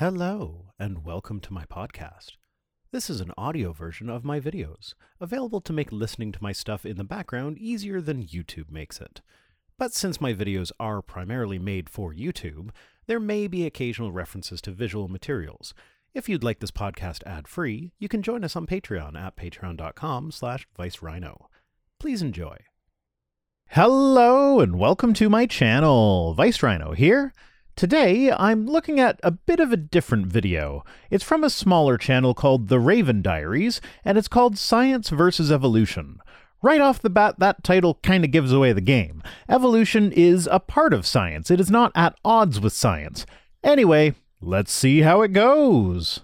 Hello, and welcome to my podcast. This is an audio version of my videos, available to make listening to my stuff in the background easier than YouTube makes it. But since my videos are primarily made for YouTube, there may be occasional references to visual materials. If you'd like this podcast ad-free, you can join us on Patreon at patreon.com/ViceRhino. Please enjoy. Hello, and welcome to my channel. ViceRhino here. Today, I'm looking at a bit of a different video. It's from a smaller channel called The Raven Diaries, and it's called Science vs. Evolution. Right off the bat, that title kind of gives away the game. Evolution is a part of science. It is not at odds with science. Anyway, let's see how it goes.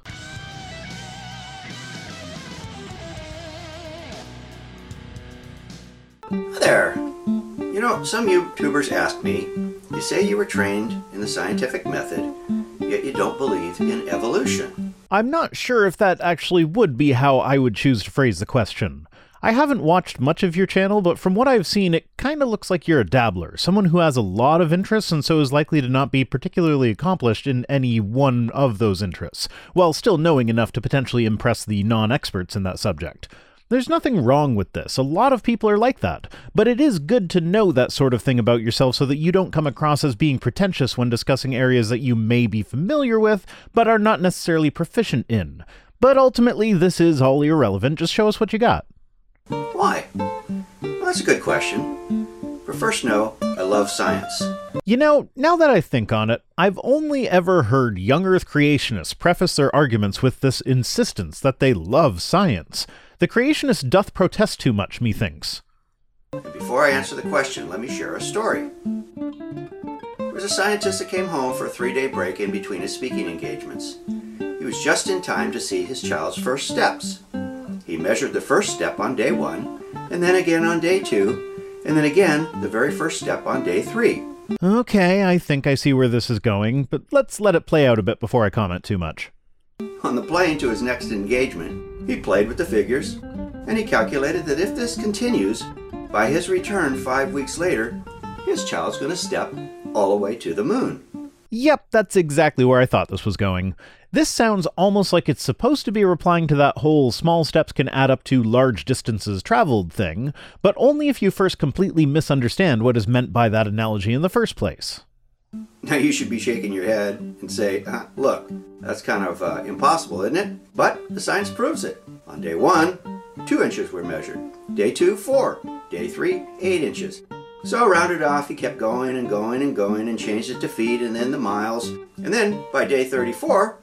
Hi there. You know, some YouTubers asked me, you say you were trained in the scientific method, yet you don't believe in evolution. I'm not sure if that actually would be how I would choose to phrase the question. I haven't watched much of your channel, but from what I've seen, it kind of looks like you're a dabbler, someone who has a lot of interests and so is likely to not be particularly accomplished in any one of those interests, while still knowing enough to potentially impress the non-experts in that subject. There's nothing wrong with this. A lot of people are like that, but it is good to know that sort of thing about yourself so that you don't come across as being pretentious when discussing areas that you may be familiar with, but are not necessarily proficient in. But ultimately, this is all irrelevant. Just show us what you got. Why? Well, that's a good question. For first, no, I love science. You know, now that I think on it, I've only ever heard young Earth creationists preface their arguments with this insistence that they love science. The creationist doth protest too much, methinks. And before I answer the question, let me share a story. There was a scientist that came home for a 3-day break in between his speaking engagements. He was just in time to see his child's first steps. He measured the first step on day 1, and then again on day 2, and then again the very first step on day 3. Okay, I think I see where this is going, but let's let it play out a bit before I comment too much. On the plane to his next engagement, he played with the figures, and he calculated that if this continues, by his return 5 weeks later, his child's going to step all the way to the moon. Yep, that's exactly where I thought this was going. This sounds almost like it's supposed to be replying to that whole small steps can add up to large distances traveled thing, but only if you first completely misunderstand what is meant by that analogy in the first place. Now you should be shaking your head and say, look, that's kind of impossible, isn't it? But the science proves it. On day 1, 2 inches were measured. Day 2, 4. Day 3, 8 inches. So rounded off, he kept going and going and going and changed it to feet and then the miles. And then by day 34,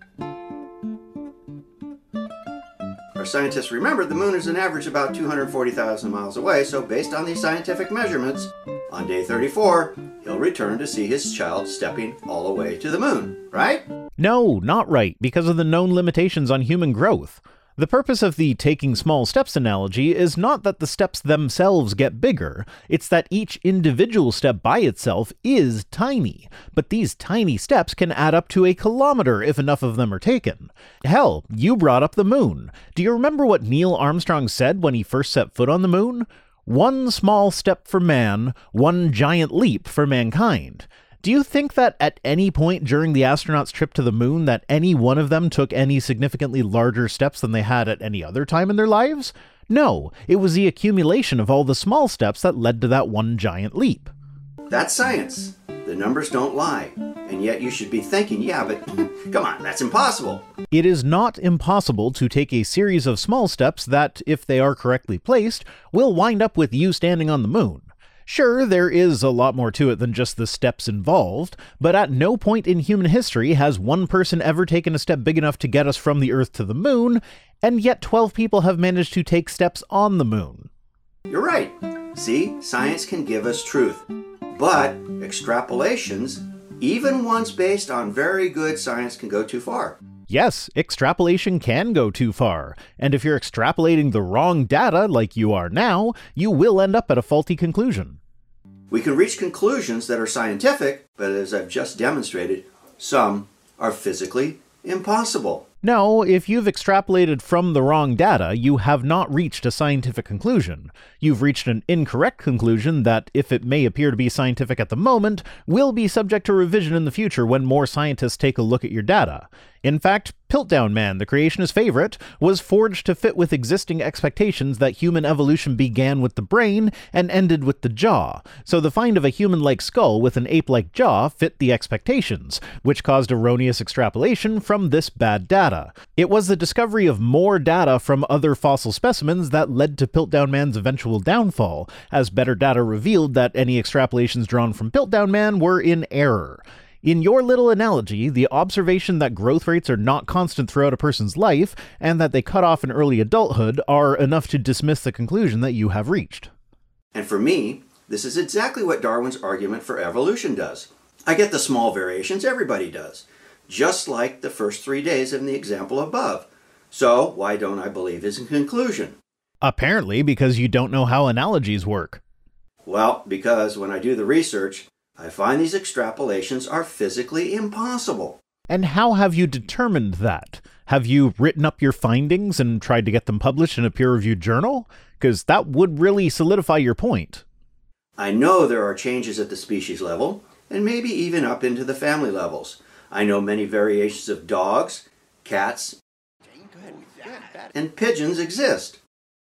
our scientists remembered the moon is an average about 240,000 miles away, so based on these scientific measurements, on day 34, he'll return to see his child stepping all the way to the moon, right? No, not right, because of the known limitations on human growth. The purpose of the taking small steps analogy is not that the steps themselves get bigger, it's that each individual step by itself is tiny, but these tiny steps can add up to a kilometer if enough of them are taken. Hell, you brought up the moon. Do you remember what Neil Armstrong said when he first set foot on the moon? One small step for man, one giant leap for mankind. Do you think that at any point during the astronauts' trip to the moon that any one of them took any significantly larger steps than they had at any other time in their lives? No, it was the accumulation of all the small steps that led to that one giant leap. That's science. The numbers don't lie. And yet you should be thinking, yeah, but come on, that's impossible. It is not impossible to take a series of small steps that, if they are correctly placed, will wind up with you standing on the moon. Sure, there is a lot more to it than just the steps involved, but at no point in human history has one person ever taken a step big enough to get us from the Earth to the moon, and yet 12 people have managed to take steps on the moon. You're right. See, science can give us truth. But extrapolations, even ones based on very good science, can go too far. Yes, extrapolation can go too far, and if you're extrapolating the wrong data like you are now, you will end up at a faulty conclusion. We can reach conclusions that are scientific, but as I've just demonstrated, some are physically impossible. No, if you've extrapolated from the wrong data, you have not reached a scientific conclusion. You've reached an incorrect conclusion that, if it may appear to be scientific at the moment, will be subject to revision in the future when more scientists take a look at your data. In fact, Piltdown Man, the creationist favorite, was forged to fit with existing expectations that human evolution began with the brain and ended with the jaw, so the find of a human-like skull with an ape-like jaw fit the expectations, which caused erroneous extrapolation from this bad data. It was the discovery of more data from other fossil specimens that led to Piltdown Man's eventual downfall, as better data revealed that any extrapolations drawn from Piltdown Man were in error. In your little analogy, the observation that growth rates are not constant throughout a person's life, and that they cut off in early adulthood, are enough to dismiss the conclusion that you have reached. And for me, this is exactly what Darwin's argument for evolution does. I get the small variations, everybody does, just like the first 3 days in the example above. So why don't I believe his conclusion? Apparently because you don't know how analogies work. Well, because when I do the research, I find these extrapolations are physically impossible. And how have you determined that? Have you written up your findings and tried to get them published in a peer-reviewed journal? Because that would really solidify your point. I know there are changes at the species level, and maybe even up into the family levels. I know many variations of dogs, cats, and pigeons exist.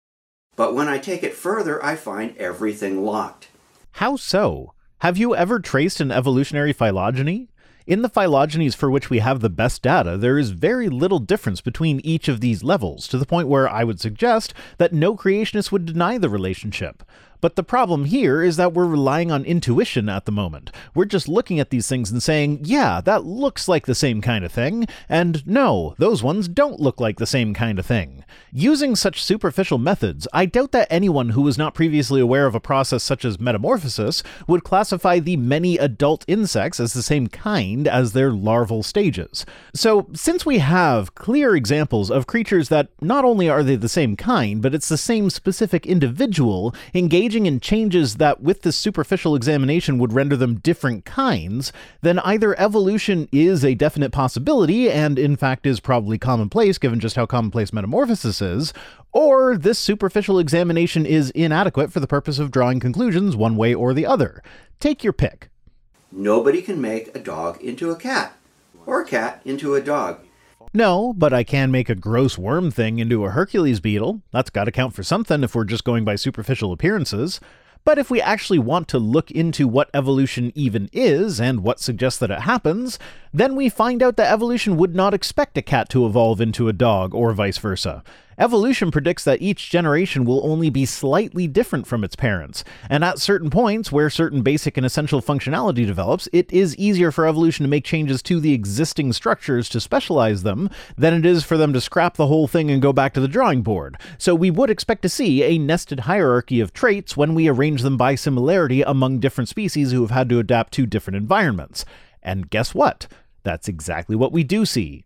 But when I take it further, I find everything locked. How so? Have you ever traced an evolutionary phylogeny? In the phylogenies for which we have the best data, there is very little difference between each of these levels, to the point where I would suggest that no creationist would deny the relationship. But the problem here is that we're relying on intuition at the moment. We're just looking at these things and saying, yeah, that looks like the same kind of thing, and no, those ones don't look like the same kind of thing. Using such superficial methods, I doubt that anyone who was not previously aware of a process such as metamorphosis would classify the many adult insects as the same kind as their larval stages. So, since we have clear examples of creatures that not only are they the same kind, but it's the same specific individual engaging in changes that with this superficial examination would render them different kinds, then either evolution is a definite possibility, and in fact is probably commonplace given just how commonplace metamorphosis is, or this superficial examination is inadequate for the purpose of drawing conclusions one way or the other. Take your pick. Nobody can make a dog into a cat, or a cat into a dog. No, but I can make a gross worm thing into a Hercules beetle. That's gotta count for something if we're just going by superficial appearances. But if we actually want to look into what evolution even is, and what suggests that it happens, then we find out that evolution would not expect a cat to evolve into a dog, or vice versa. Evolution predicts that each generation will only be slightly different from its parents, and at certain points where certain basic and essential functionality develops, it is easier for evolution to make changes to the existing structures to specialize them than it is for them to scrap the whole thing and go back to the drawing board. So we would expect to see a nested hierarchy of traits when we arrange them by similarity among different species who have had to adapt to different environments. And guess what? That's exactly what we do see.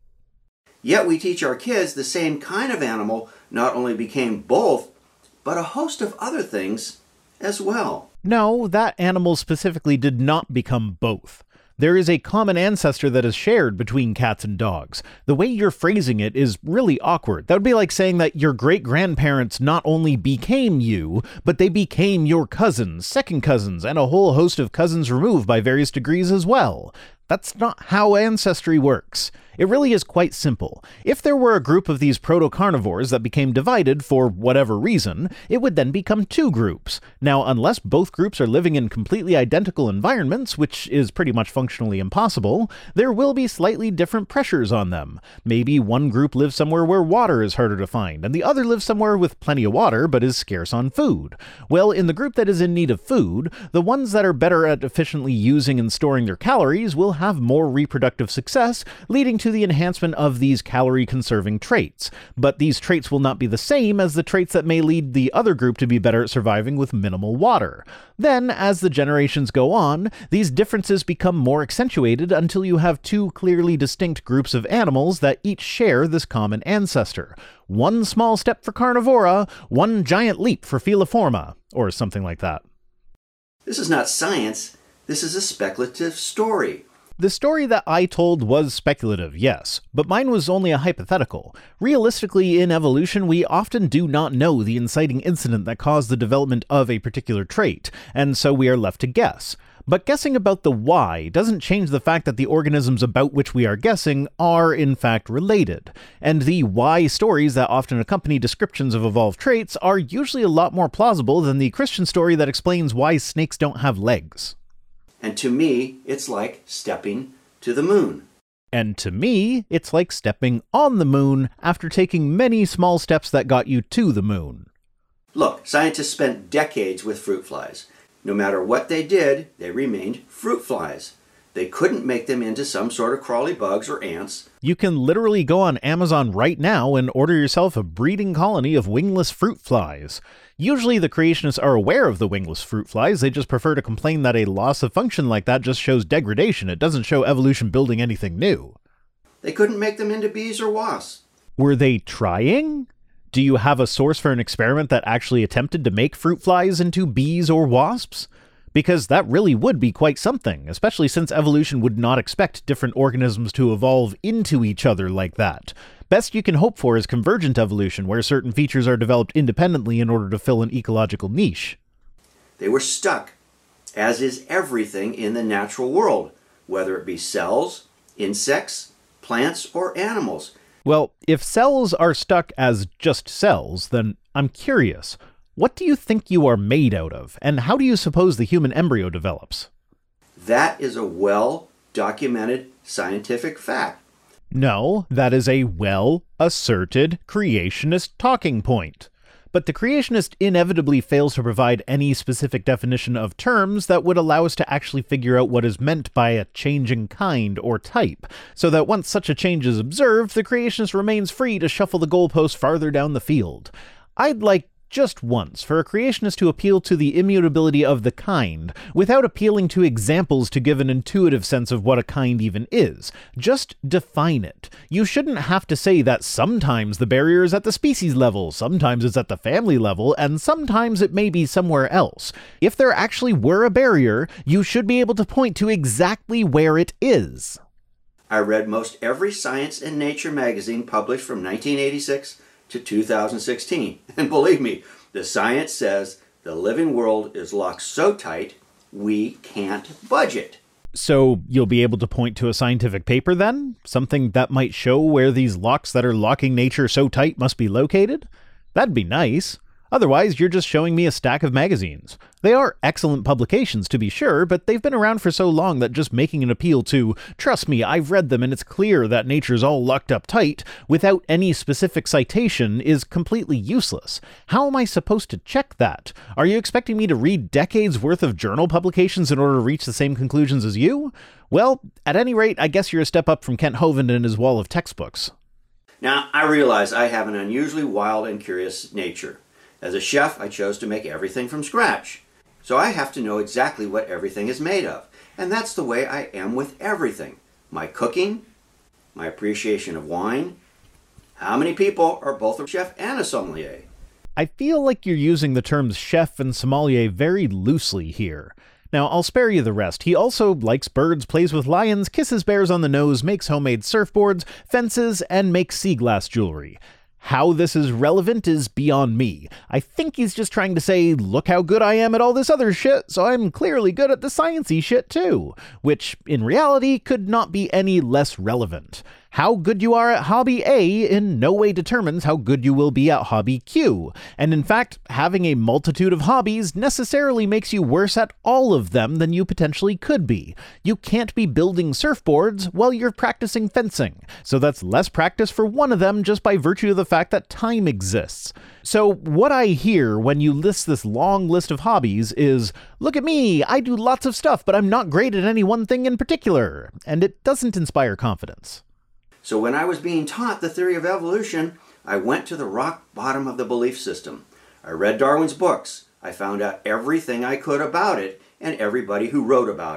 Yet we teach our kids the same kind of animal not only became both, but a host of other things as well. No, that animal specifically did not become both. There is a common ancestor that is shared between cats and dogs. The way you're phrasing it is really awkward. That would be like saying that your great-grandparents not only became you, but they became your cousins, second cousins, and a whole host of cousins removed by various degrees as well. That's not how ancestry works. It really is quite simple. If there were a group of these proto-carnivores that became divided for whatever reason, it would then become two groups. Now, unless both groups are living in completely identical environments, which is pretty much functionally impossible, there will be slightly different pressures on them. Maybe one group lives somewhere where water is harder to find, and the other lives somewhere with plenty of water but is scarce on food. Well, in the group that is in need of food, the ones that are better at efficiently using and storing their calories will have more reproductive success, leading to the enhancement of these calorie-conserving traits. But these traits will not be the same as the traits that may lead the other group to be better at surviving with minimal water. Then, as the generations go on, these differences become more accentuated until you have two clearly distinct groups of animals that each share this common ancestor. One small step for Carnivora, one giant leap for Feliforma, or something like that. This is not science, this is a speculative story. The story that I told was speculative, yes, but mine was only a hypothetical. Realistically, in evolution, we often do not know the inciting incident that caused the development of a particular trait, and so we are left to guess. But guessing about the why doesn't change the fact that the organisms about which we are guessing are in fact related, and the why stories that often accompany descriptions of evolved traits are usually a lot more plausible than the Christian story that explains why snakes don't have legs. And to me, it's like stepping to the moon. And to me, it's like stepping on the moon after taking many small steps that got you to the moon. Look, scientists spent decades with fruit flies. No matter what they did, they remained fruit flies. They couldn't make them into some sort of crawly bugs or ants. You can literally go on Amazon right now and order yourself a breeding colony of wingless fruit flies. Usually the creationists are aware of the wingless fruit flies, they just prefer to complain that a loss of function like that just shows degradation. It doesn't show evolution building anything new. They couldn't make them into bees or wasps. Were they trying? Do you have a source for an experiment that actually attempted to make fruit flies into bees or wasps? Because that really would be quite something, especially since evolution would not expect different organisms to evolve into each other like that. Best you can hope for is convergent evolution, where certain features are developed independently in order to fill an ecological niche. They were stuck, as is everything in the natural world, whether it be cells, insects, plants, or animals. Well, if cells are stuck as just cells, then I'm curious. What do you think you are made out of, and how do you suppose the human embryo develops? That is a well-documented scientific fact. No, that is a well-asserted creationist talking point. But the creationist inevitably fails to provide any specific definition of terms that would allow us to actually figure out what is meant by a changing kind or type, so that once such a change is observed, the creationist remains free to shuffle the goalpost farther down the field. I'd like just once for a creationist to appeal to the immutability of the kind, without appealing to examples to give an intuitive sense of what a kind even is. Just define it. You shouldn't have to say that sometimes the barrier is at the species level, sometimes it's at the family level, and sometimes it may be somewhere else. If there actually were a barrier, you should be able to point to exactly where it is. I read most every Science and Nature magazine published from 1986 to 2016. And believe me, the science says the living world is locked so tight, we can't budge it. So you'll be able to point to a scientific paper then? Something that might show where these locks that are locking nature so tight must be located? That'd be nice. Otherwise, you're just showing me a stack of magazines. They are excellent publications, to be sure, but they've been around for so long that just making an appeal to, trust me, I've read them and it's clear that nature's all locked up tight, without any specific citation is completely useless. How am I supposed to check that? Are you expecting me to read decades worth of journal publications in order to reach the same conclusions as you? Well, at any rate, I guess you're a step up from Kent Hovind and his wall of textbooks. Now, I realize I have an unusually wild and curious nature. As a chef, I chose to make everything from scratch. So I have to know exactly what everything is made of. And that's the way I am with everything. My cooking, my appreciation of wine. How many people are both a chef and a sommelier? I feel like you're using the terms chef and sommelier very loosely here. Now, I'll spare you the rest. He also likes birds, plays with lions, kisses bears on the nose, makes homemade surfboards, fences, and makes sea glass jewelry. How this is relevant is beyond me. I think he's just trying to say, look how good I am at all this other shit, so I'm clearly good at the sciencey shit too. Which, in reality, could not be any less relevant. How good you are at hobby A in no way determines how good you will be at hobby Q. And in fact, having a multitude of hobbies necessarily makes you worse at all of them than you potentially could be. You can't be building surfboards while you're practicing fencing, so that's less practice for one of them just by virtue of the fact that time exists. So what I hear when you list this long list of hobbies is, look at me, I do lots of stuff, but I'm not great at any one thing in particular. And it doesn't inspire confidence. So when I was being taught the theory of evolution, I went to the rock bottom of the belief system. I read Darwin's books. I found out everything I could about it and everybody who wrote about it.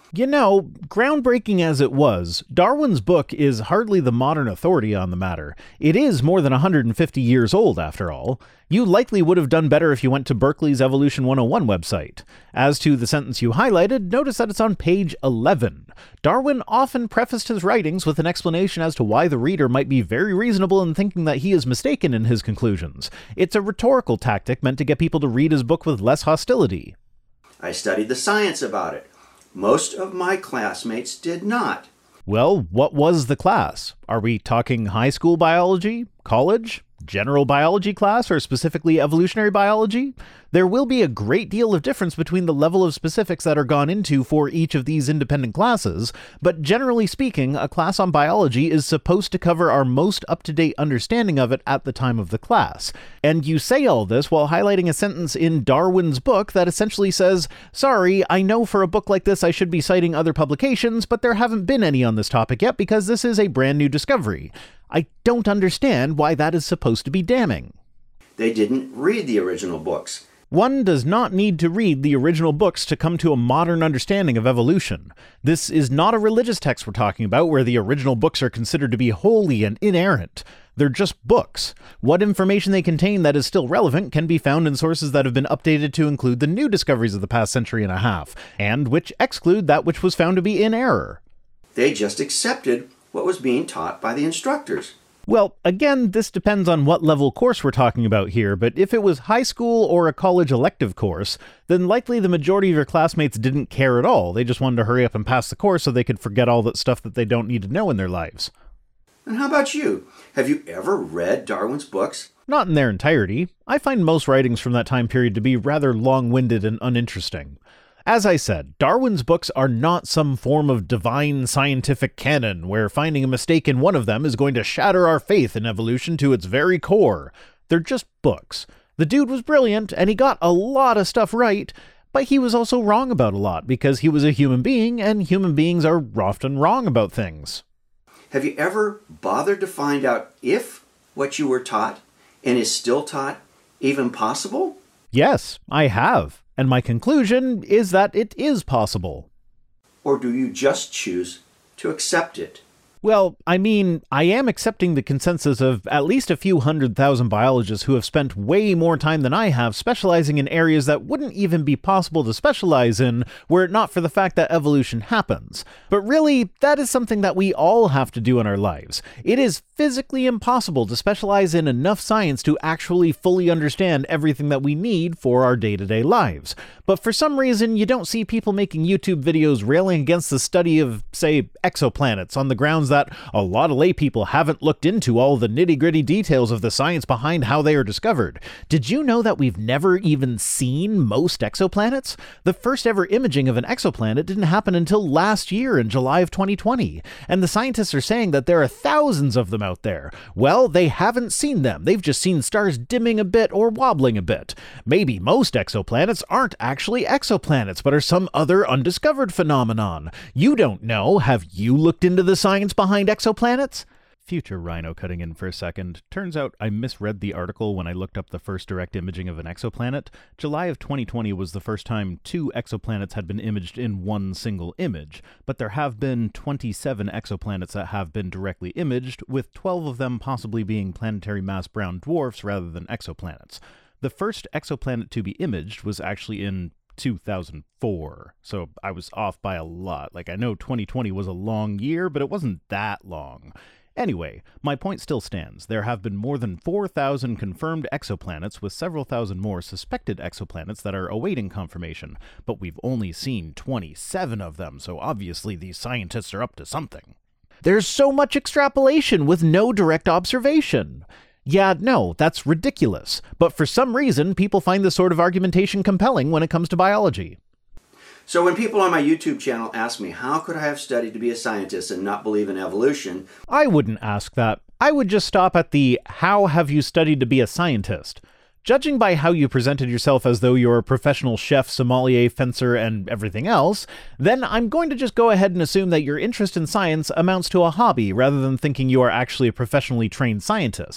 You know, groundbreaking as it was, Darwin's book is hardly the modern authority on the matter. It is more than 150 years old, after all. You likely would have done better if you went to Berkeley's Evolution 101 website. As to the sentence you highlighted, notice that it's on page 11. Darwin often prefaced his writings with an explanation as to why the reader might be very reasonable in thinking that he is mistaken in his conclusions. It's a rhetorical tactic meant to get people to read his book with less hostility. I studied the science about it. Most of my classmates did not. Well, what was the class? Are we talking high school biology, college, general biology class, or specifically evolutionary biology? There will be a great deal of difference between the level of specifics that are gone into for each of these independent classes, but generally speaking, a class on biology is supposed to cover our most up-to-date understanding of it at the time of the class. And you say all this while highlighting a sentence in Darwin's book that essentially says, sorry, I know for a book like this I should be citing other publications, but there haven't been any on this topic yet because this is a brand new discovery. I don't understand why that is supposed to be damning. They didn't read the original books. One does not need to read the original books to come to a modern understanding of evolution. This is not a religious text we're talking about where the original books are considered to be holy and inerrant. They're just books. What information they contain that is still relevant can be found in sources that have been updated to include the new discoveries of the past century and a half, and which exclude that which was found to be in error. They just accepted what was being taught by the instructors. Well, again, this depends on what level course we're talking about here, but if it was high school or a college elective course, then likely the majority of your classmates didn't care at all. They just wanted to hurry up and pass the course so they could forget all that stuff that they don't need to know in their lives. And how about you? Have you ever read Darwin's books? Not in their entirety. I find most writings from that time period to be rather long-winded and uninteresting. As I said, Darwin's books are not some form of divine scientific canon where finding a mistake in one of them is going to shatter our faith in evolution to its very core. They're just books. The dude was brilliant, and he got a lot of stuff right, but he was also wrong about a lot because he was a human being, and human beings are often wrong about things. Have you ever bothered to find out if what you were taught, and is still taught, even possible? Yes, I have. And my conclusion is that it is possible. Or do you just choose to accept it? Well, I mean, I am accepting the consensus of at least a few 100,000 biologists who have spent way more time than I have specializing in areas that wouldn't even be possible to specialize in were it not for the fact that evolution happens. But really, that is something that we all have to do in our lives. It is physically impossible to specialize in enough science to actually fully understand everything that we need for our day-to-day lives. But for some reason, you don't see people making YouTube videos railing against the study of, say, exoplanets on the grounds that a lot of lay people haven't looked into all the nitty-gritty details of the science behind how they are discovered. Did you know that we've never even seen most exoplanets? The first ever imaging of an exoplanet didn't happen until last year in July of 2020, and the scientists are saying that there are thousands of them out there. Well, they haven't seen them. They've just seen stars dimming a bit or wobbling a bit. Maybe most exoplanets aren't actually exoplanets, but are some other undiscovered phenomenon. You don't know. Have you looked into the science behind exoplanets? Future Rhino cutting in for a second. Turns out I misread the article when I looked up the first direct imaging of an exoplanet. July of 2020 was the first time 2 exoplanets had been imaged in one single image, but there have been 27 exoplanets that have been directly imaged, with 12 of them possibly being planetary mass brown dwarfs rather than exoplanets. The first exoplanet to be imaged was actually in 2004, so I was off by a lot. I know 2020 was a long year, but it wasn't that long. Anyway, my point still stands. There have been more than 4,000 confirmed exoplanets, with several thousand more suspected exoplanets that are awaiting confirmation, but we've only seen 27 of them, so obviously these scientists are up to something. There's so much extrapolation with no direct observation. Yeah, no, that's ridiculous. But for some reason, people find this sort of argumentation compelling when it comes to biology. So when people on my YouTube channel ask me, how could I have studied to be a scientist and not believe in evolution? I wouldn't ask that. I would just stop at the, how have you studied to be a scientist? Judging by how you presented yourself as though you're a professional chef, sommelier, fencer, and everything else, then I'm going to just go ahead and assume that your interest in science amounts to a hobby rather than thinking you are actually a professionally trained scientist.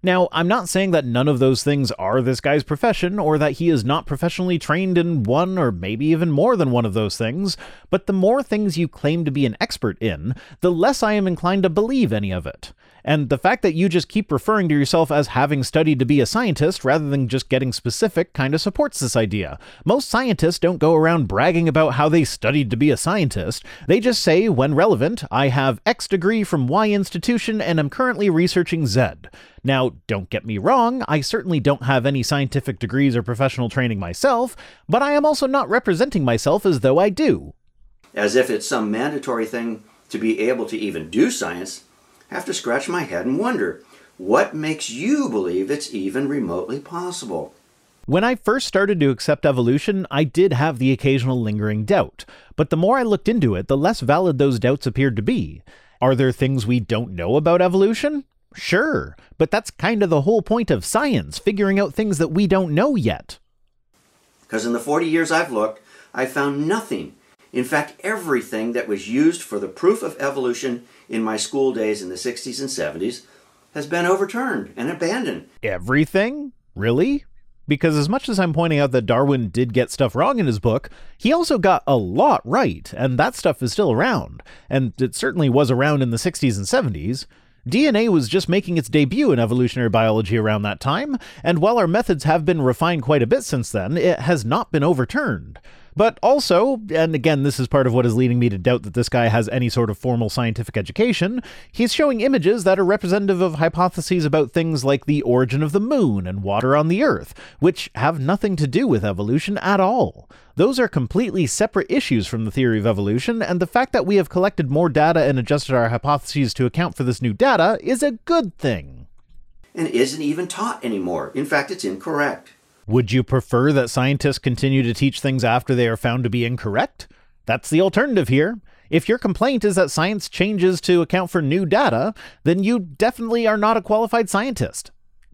Now, I'm not saying that none of those things are this guy's profession, or that he is not professionally trained in one or maybe even more than one of those things, but the more things you claim to be an expert in, the less I am inclined to believe any of it. And the fact that you just keep referring to yourself as having studied to be a scientist rather than just getting specific kind of supports this idea. Most scientists don't go around bragging about how they studied to be a scientist. They just say, when relevant, I have X degree from Y institution and am currently researching Z. Now, don't get me wrong, I certainly don't have any scientific degrees or professional training myself, but I am also not representing myself as though I do. As if it's some mandatory thing to be able to even do science, I have to scratch my head and wonder, what makes you believe it's even remotely possible? When I first started to accept evolution, I did have the occasional lingering doubt, but the more I looked into it, the less valid those doubts appeared to be. Are there things we don't know about evolution? Sure, but that's kind of the whole point of science, figuring out things that we don't know yet. Because in the 40 years I've looked, I found nothing. In fact, everything that was used for the proof of evolution in my school days in the 60s and 70s has been overturned and abandoned. Everything? Really? Because as much as I'm pointing out that Darwin did get stuff wrong in his book, he also got a lot right, and that stuff is still around. And it certainly was around in the 60s and 70s. DNA was just making its debut in evolutionary biology around that time, and while our methods have been refined quite a bit since then, it has not been overturned. But also, and again this is part of what is leading me to doubt that this guy has any sort of formal scientific education, he's showing images that are representative of hypotheses about things like the origin of the moon and water on the Earth, which have nothing to do with evolution at all. Those are completely separate issues from the theory of evolution, and the fact that we have collected more data and adjusted our hypotheses to account for this new data is a good thing. And isn't even taught anymore. In fact, it's incorrect. Would you prefer that scientists continue to teach things after they are found to be incorrect? That's the alternative here. If your complaint is that science changes to account for new data, then you definitely are not a qualified scientist.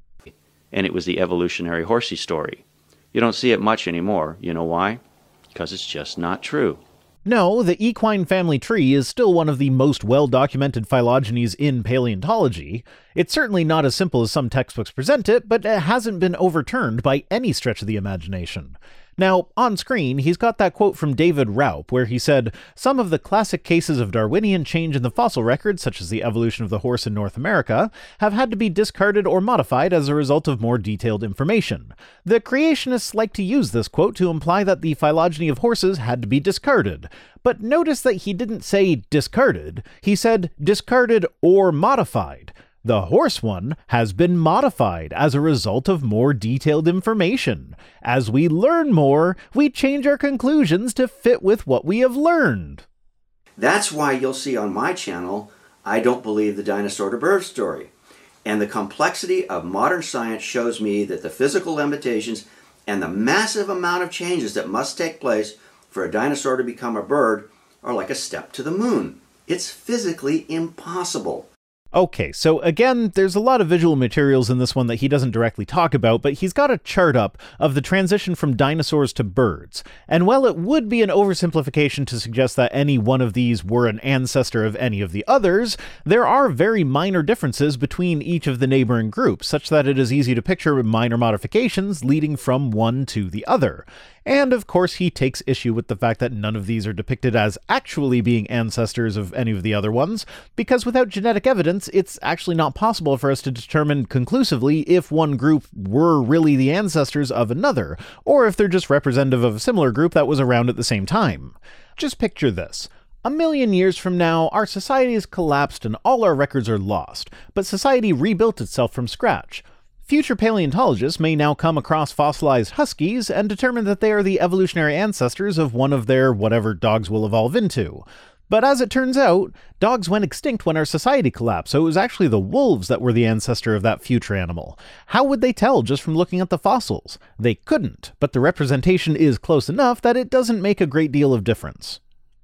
And it was the evolutionary horsey story. You don't see it much anymore. You know why? Because it's just not true. No, the equine family tree is still one of the most well-documented phylogenies in paleontology. It's certainly not as simple as some textbooks present it, but it hasn't been overturned by any stretch of the imagination. Now, on screen, he's got that quote from David Raup, where he said, "Some of the classic cases of Darwinian change in the fossil record, such as the evolution of the horse in North America, have had to be discarded or modified as a result of more detailed information. The creationists like to use this quote to imply that the phylogeny of horses had to be discarded. But notice that he didn't say discarded, he said discarded or modified. The horse one has been modified as a result of more detailed information. As we learn more, we change our conclusions to fit with what we have learned." That's why you'll see on my channel, I don't believe the dinosaur to bird story. And the complexity of modern science shows me that the physical limitations and the massive amount of changes that must take place for a dinosaur to become a bird are like a step to the moon. It's physically impossible. Okay, so again, there's a lot of visual materials in this one that he doesn't directly talk about, but he's got a chart up of the transition from dinosaurs to birds. And while it would be an oversimplification to suggest that any one of these were an ancestor of any of the others, there are very minor differences between each of the neighboring groups, such that it is easy to picture minor modifications leading from one to the other. And of course he takes issue with the fact that none of these are depicted as actually being ancestors of any of the other ones, because without genetic evidence, it's actually not possible for us to determine conclusively if one group were really the ancestors of another, or if they're just representative of a similar group that was around at the same time. Just picture this. 1,000,000 years from now, our society has collapsed and all our records are lost, but society rebuilt itself from scratch. Future paleontologists may now come across fossilized huskies and determine that they are the evolutionary ancestors of one of their whatever dogs will evolve into. But as it turns out, dogs went extinct when our society collapsed, so it was actually the wolves that were the ancestor of that future animal. How would they tell just from looking at the fossils? They couldn't, but the representation is close enough that it doesn't make a great deal of difference.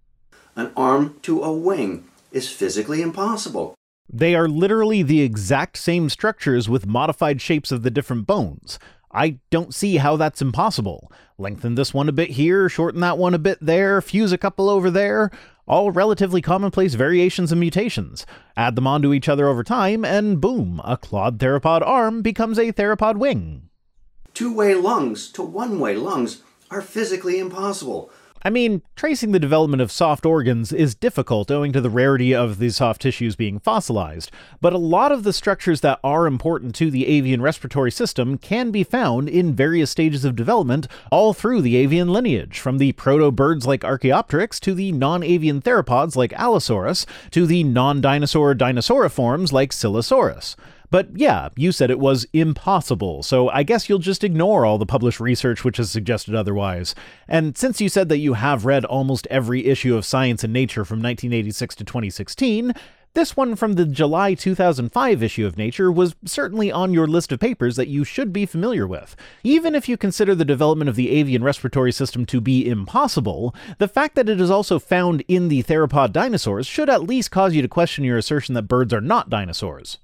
An arm to a wing is physically impossible. They are literally the exact same structures with modified shapes of the different bones. I don't see how that's impossible. Lengthen this one a bit here, shorten that one a bit there, fuse a couple over there. All relatively commonplace variations and mutations. Add them onto each other over time, and boom, a clawed theropod arm becomes a theropod wing. Two-way lungs to one-way lungs are physically impossible. I mean, tracing the development of soft organs is difficult owing to the rarity of the soft tissues being fossilized, but a lot of the structures that are important to the avian respiratory system can be found in various stages of development all through the avian lineage, from the proto-birds like Archaeopteryx to the non-avian theropods like Allosaurus to the non-dinosaur dinosauriforms like Silosaurus. But yeah, you said it was impossible, so I guess you'll just ignore all the published research which has suggested otherwise. And since you said that you have read almost every issue of Science and Nature from 1986 to 2016, this one from the July 2005 issue of Nature was certainly on your list of papers that you should be familiar with. Even if you consider the development of the avian respiratory system to be impossible, the fact that it is also found in the theropod dinosaurs should at least cause you to question your assertion that birds are not dinosaurs.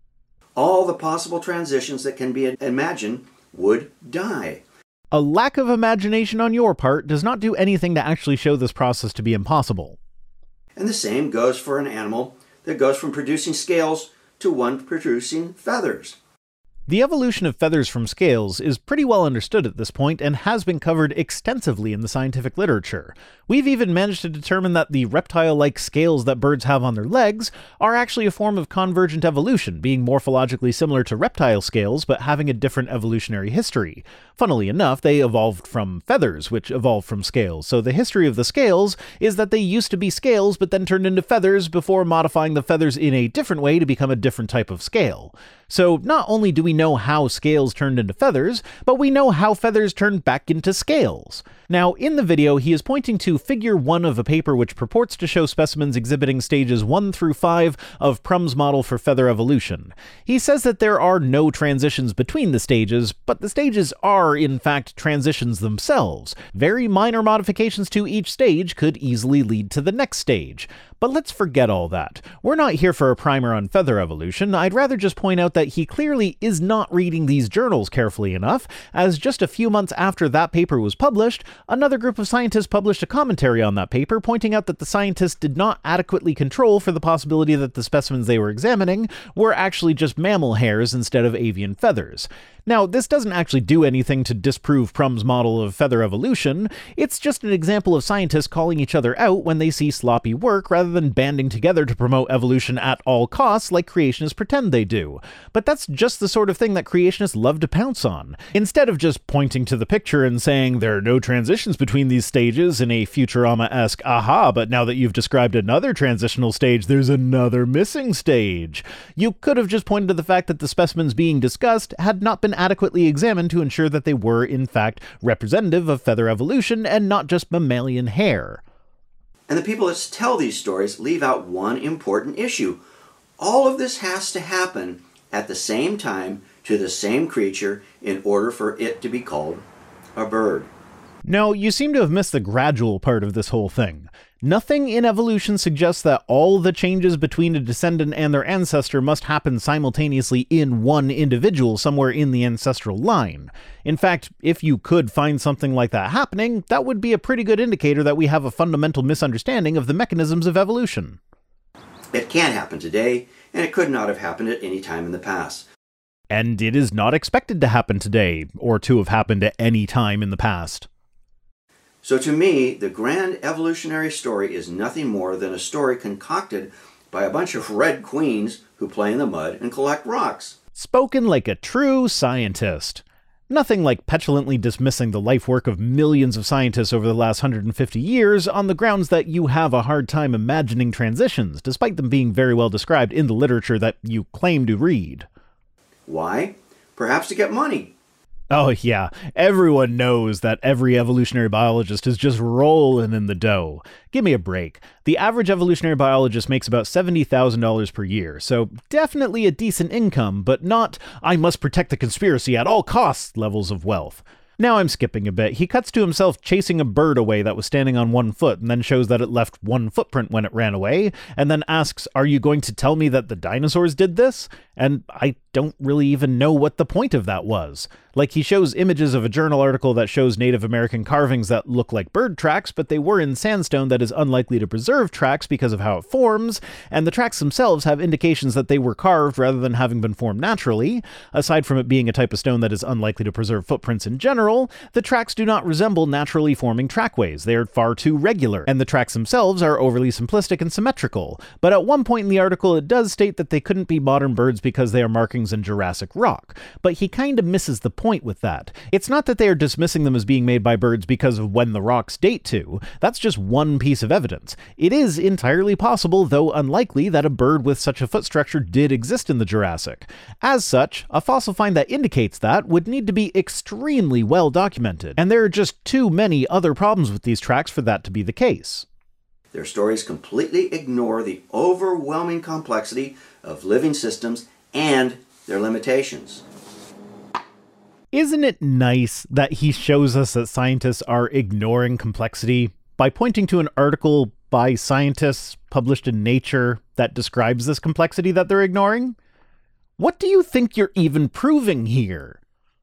All the possible transitions that can be imagined would die. A lack of imagination on your part does not do anything to actually show this process to be impossible. And the same goes for an animal that goes from producing scales to one producing feathers. The evolution of feathers from scales is pretty well understood at this point and has been covered extensively in the scientific literature. We've even managed to determine that the reptile-like scales that birds have on their legs are actually a form of convergent evolution, being morphologically similar to reptile scales but having a different evolutionary history. Funnily enough, they evolved from feathers, which evolved from scales, so the history of the scales is that they used to be scales but then turned into feathers before modifying the feathers in a different way to become a different type of scale. So not only do we know how scales turned into feathers, but we know how feathers turned back into scales. Now, in the video, he is pointing to Figure 1 of a paper which purports to show specimens exhibiting stages 1 through 5 of Prum's model for feather evolution. He says that there are no transitions between the stages, but the stages are, in fact, transitions themselves. Very minor modifications to each stage could easily lead to the next stage. But let's forget all that. We're not here for a primer on feather evolution. I'd rather just point out that he clearly is not reading these journals carefully enough, as just a few months after that paper was published, another group of scientists published a commentary on that paper pointing out that the scientists did not adequately control for the possibility that the specimens they were examining were actually just mammal hairs instead of avian feathers. Now, this doesn't actually do anything to disprove Prum's model of feather evolution. It's just an example of scientists calling each other out when they see sloppy work rather than banding together to promote evolution at all costs like creationists pretend they do. But that's just the sort of thing that creationists love to pounce on. Instead of just pointing to the picture and saying there are no transitions between these stages in a Futurama-esque aha, but now that you've described another transitional stage, there's another missing stage. You could have just pointed to the fact that the specimens being discussed had not been adequately examined to ensure that they were, in fact, representative of feather evolution and not just mammalian hair. And the people that tell these stories leave out one important issue. All of this has to happen at the same time to the same creature in order for it to be called a bird. No, you seem to have missed the gradual part of this whole thing. Nothing in evolution suggests that all the changes between a descendant and their ancestor must happen simultaneously in one individual somewhere in the ancestral line. In fact, if you could find something like that happening, that would be a pretty good indicator that we have a fundamental misunderstanding of the mechanisms of evolution. It can happen today, and it could not have happened at any time in the past. And it is not expected to happen today, or to have happened at any time in the past. So to me, the grand evolutionary story is nothing more than a story concocted by a bunch of red queens who play in the mud and collect rocks. Spoken like a true scientist. Nothing like petulantly dismissing the life work of millions of scientists over the last 150 years on the grounds that you have a hard time imagining transitions, despite them being very well described in the literature that you claim to read. Why? Perhaps to get money. Oh yeah, everyone knows that every evolutionary biologist is just rolling in the dough. Give me a break. The average evolutionary biologist makes about $70,000 per year, so definitely a decent income, but not, I must protect the conspiracy at all costs levels of wealth. Now I'm skipping a bit. He cuts to himself chasing a bird away that was standing on one foot and then shows that it left one footprint when it ran away, and then asks, "Are you going to tell me that the dinosaurs did this?" And I don't really even know what the point of that was. Like, he shows images of a journal article that shows Native American carvings that look like bird tracks, but they were in sandstone that is unlikely to preserve tracks because of how it forms, and the tracks themselves have indications that they were carved rather than having been formed naturally. Aside from it being a type of stone that is unlikely to preserve footprints in general, the tracks do not resemble naturally forming trackways. They are far too regular, and the tracks themselves are overly simplistic and symmetrical. But at one point in the article, it does state that they couldn't be modern birds because they are markings in Jurassic rock, but he kind of misses the point with that. It's not that they are dismissing them as being made by birds because of when the rocks date to. That's just one piece of evidence. It is entirely possible, though unlikely, that a bird with such a foot structure did exist in the Jurassic. As such, a fossil find that indicates that would need to be extremely well documented, and there are just too many other problems with these tracks for that to be the case. Their stories completely ignore the overwhelming complexity of living systems and their limitations. Isn't it nice that he shows us that scientists are ignoring complexity by pointing to an article by scientists published in Nature that describes this complexity that they're ignoring? What do you think you're even proving here?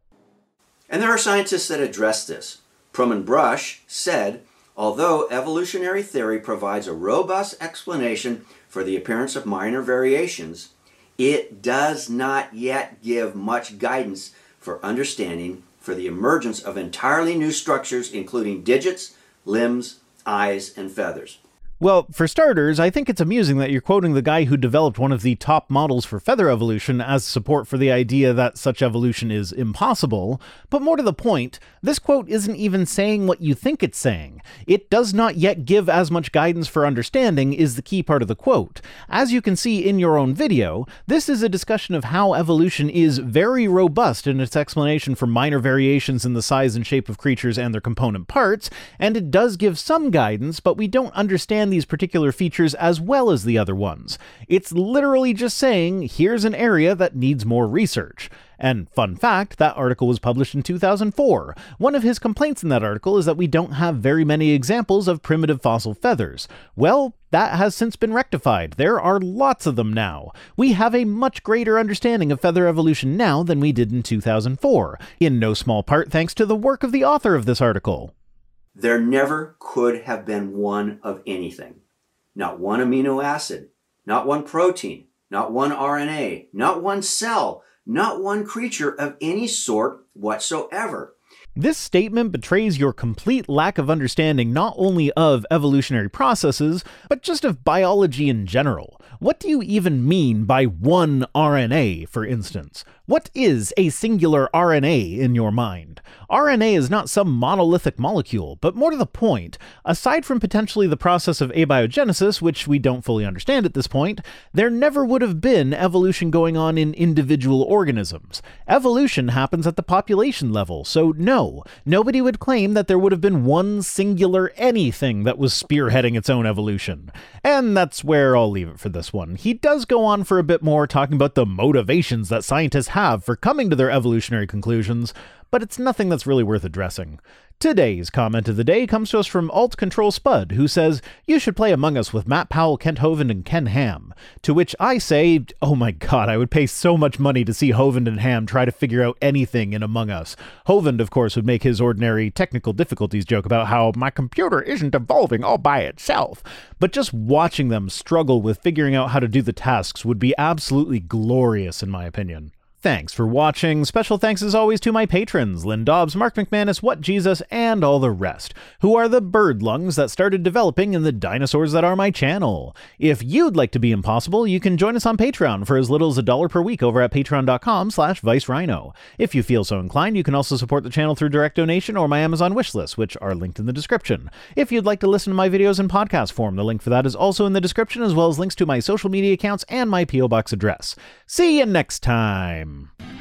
And there are scientists that address this. Prum Brush said, although evolutionary theory provides a robust explanation for the appearance of minor variations, it does not yet give much guidance for understanding for the emergence of entirely new structures, including digits, limbs, eyes, and feathers. Well, for starters, I think it's amusing that you're quoting the guy who developed one of the top models for feather evolution as support for the idea that such evolution is impossible. But more to the point, this quote isn't even saying what you think it's saying. It does not yet give as much guidance for understanding is the key part of the quote. As you can see in your own video, this is a discussion of how evolution is very robust in its explanation for minor variations in the size and shape of creatures and their component parts, and it does give some guidance, but we don't understand these particular features as well as the other ones. It's literally just saying, here's an area that needs more research. And fun fact, that article was published in 2004. One of his complaints in that article is that we don't have very many examples of primitive fossil feathers. Well, that has since been rectified. There are lots of them now. We have a much greater understanding of feather evolution now than we did in 2004, in no small part thanks to the work of the author of this article. There never could have been one of anything. Not one amino acid, not one protein, not one RNA, not one cell, not one creature of any sort whatsoever. This statement betrays your complete lack of understanding not only of evolutionary processes, but just of biology in general. What do you even mean by one RNA, for instance? What is a singular RNA in your mind? RNA is not some monolithic molecule, but more to the point, aside from potentially the process of abiogenesis, which we don't fully understand at this point, there never would have been evolution going on in individual organisms. Evolution happens at the population level, so no, nobody would claim that there would have been one singular anything that was spearheading its own evolution. And that's where I'll leave it for this one. He does go on for a bit more talking about the motivations that scientists have for coming to their evolutionary conclusions, but it's nothing that's really worth addressing. Today's comment of the day comes to us from Alt Control Spud, who says, "You should play Among Us with Matt Powell, Kent Hovind, and Ken Ham." To which I say, oh my god, I would pay so much money to see Hovind and Ham try to figure out anything in Among Us. Hovind, of course, would make his ordinary technical difficulties joke about how my computer isn't evolving all by itself. But just watching them struggle with figuring out how to do the tasks would be absolutely glorious in my opinion. Thanks for watching. Special thanks as always to my patrons, Lynn Dobbs, Mark McManus, What Jesus, and all the rest, who are the bird lungs that started developing in the dinosaurs that are my channel. If you'd like to be impossible, you can join us on Patreon for as little as $1 per week over at patreon.com/ViceRhino. If you feel so inclined, you can also support the channel through direct donation or my Amazon wishlist, which are linked in the description. If you'd like to listen to my videos in podcast form, the link for that is also in the description, as well as links to my social media accounts and my P.O. Box address. See you next time!